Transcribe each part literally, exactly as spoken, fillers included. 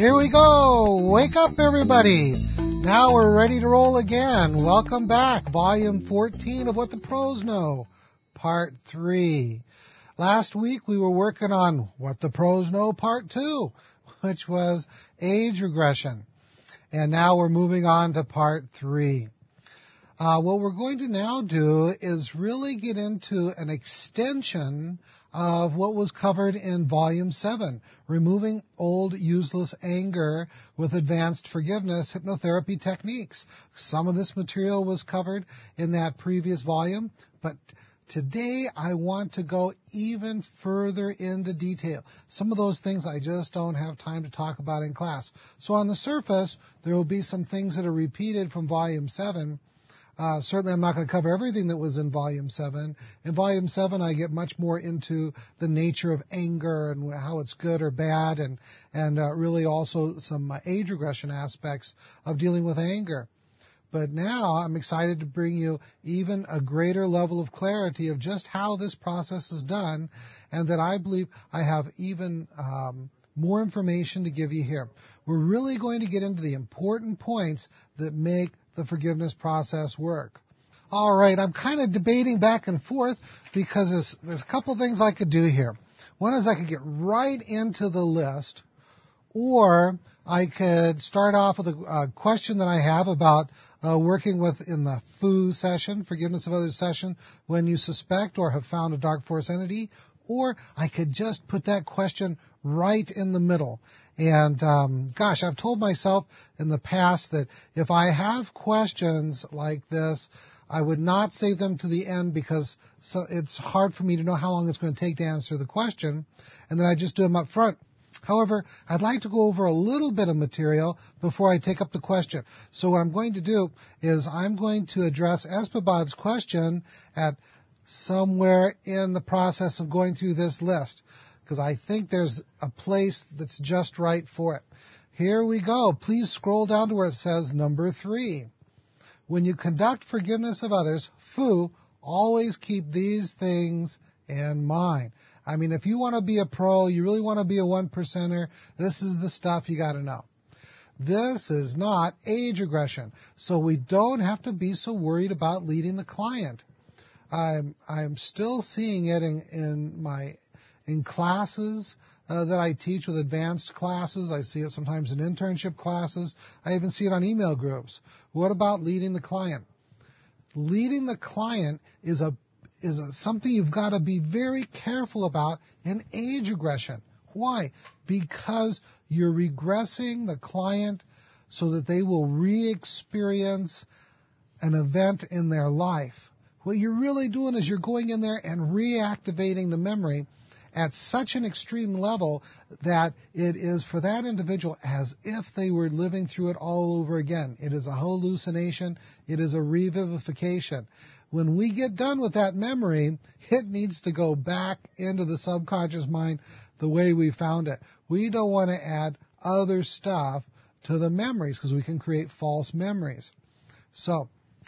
Here we go. Wake up, everybody. Now we're ready to roll again. Welcome back. Volume fourteen of What the Pros Know, Part three. Last week we were working on What the Pros Know, Part two, which was age regression. And now we're moving on to Part three. Uh, what we're going to now do is really get into an extension of what was covered in Volume seven, Removing Old Useless Anger with Advanced Forgiveness Hypnotherapy Techniques. Some of this material was covered in that previous volume, but today I want to go even further into detail. Some of those things I just don't have time to talk about in class. So on the surface, there will be some things that are repeated from Volume seven. Uh, certainly I'm not going to cover everything that was in Volume seven. In Volume seven, I get much more into the nature of anger and how it's good or bad, and, and uh, really also some uh, age regression aspects of dealing with anger. But now I'm excited to bring you even a greater level of clarity of just how this process is done, and that I believe I have even um, more information to give you here. We're really going to get into the important points that make the forgiveness process work. All right, I'm kind of debating back and forth because there's, there's a couple things I could do here. One is I could get right into the list, or I could start off with a, a question that I have about uh, working with in the F O O session, Forgiveness of Others session, when you suspect or have found a dark force entity, or I could just put that question right in the middle. And um, gosh, I've told myself in the past that if I have questions like this, I would not save them to the end because so it's hard for me to know how long it's going to take to answer the question, and then I just do them up front. However, I'd like to go over a little bit of material before I take up the question. So what I'm going to do is I'm going to address Espabad's question at somewhere in the process of going through this list, because I think there's a place that's just right for it. Here we go. Please scroll down to where it says number three. When you conduct forgiveness of others, F O O, always keep these things in mind. I mean, if you want to be a pro, you really want to be a one percenter, this is the stuff you got to know. This is not age regression, so we don't have to be so worried about leading the client. I'm, I'm still seeing it in, in my in classes uh, that I teach with advanced classes. I see it sometimes in internship classes. I even see it on email groups. What about leading the client? Leading the client is a is a, something you've got to be very careful about in age regression. Why? Because you're regressing the client so that they will re-experience an event in their life. What you're really doing is you're going in there and reactivating the memory at such an extreme level that it is for that individual as if they were living through it all over again. It is a hallucination. It is a revivification. When we get done with that memory, it needs to go back into the subconscious mind the way we found it. We don't want to add other stuff to the memories because we can create false memories. So,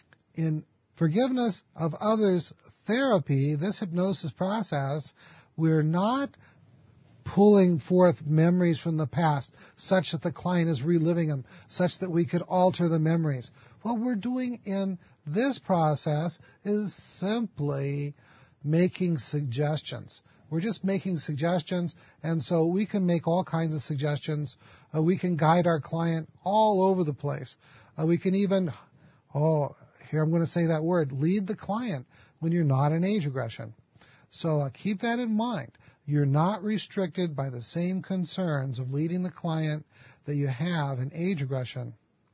in forgiveness of others therapy, this hypnosis process, we're not pulling forth memories from the past such that the client is reliving them, such that we could alter the memories. What we're doing in this process is simply making suggestions. We're just making suggestions, and so we can make all kinds of suggestions. Uh, we can guide our client all over the place. Uh, we can even, oh, here I'm going to say that word, lead the client when you're not in age regression. So uh, keep that in mind. You're not restricted by the same concerns of leading the client that you have in age regression.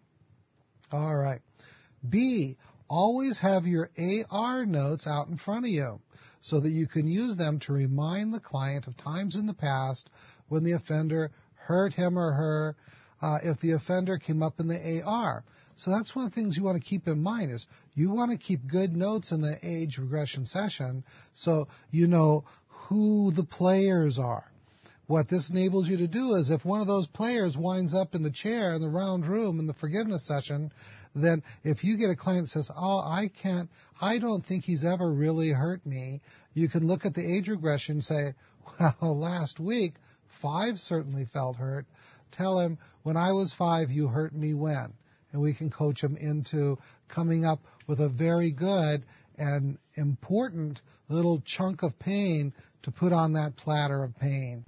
All right. B, always have your A R notes out in front of you so that you can use them to remind the client of times in the past when the offender hurt him or her, uh, if the offender came up in the A R. So that's one of the things you want to keep in mind is you want to keep good notes in the age regression session so you know who the players are. What this enables you to do is if one of those players winds up in the chair in the round room in the forgiveness session, then if you get a client that says, oh, I can't, I don't think he's ever really hurt me, you can look at the age regression and say, well, last week, five certainly felt hurt, tell him, when I was five, you hurt me when? And we can coach him into coming up with a very good and important little chunk of pain to put on that platter of pain.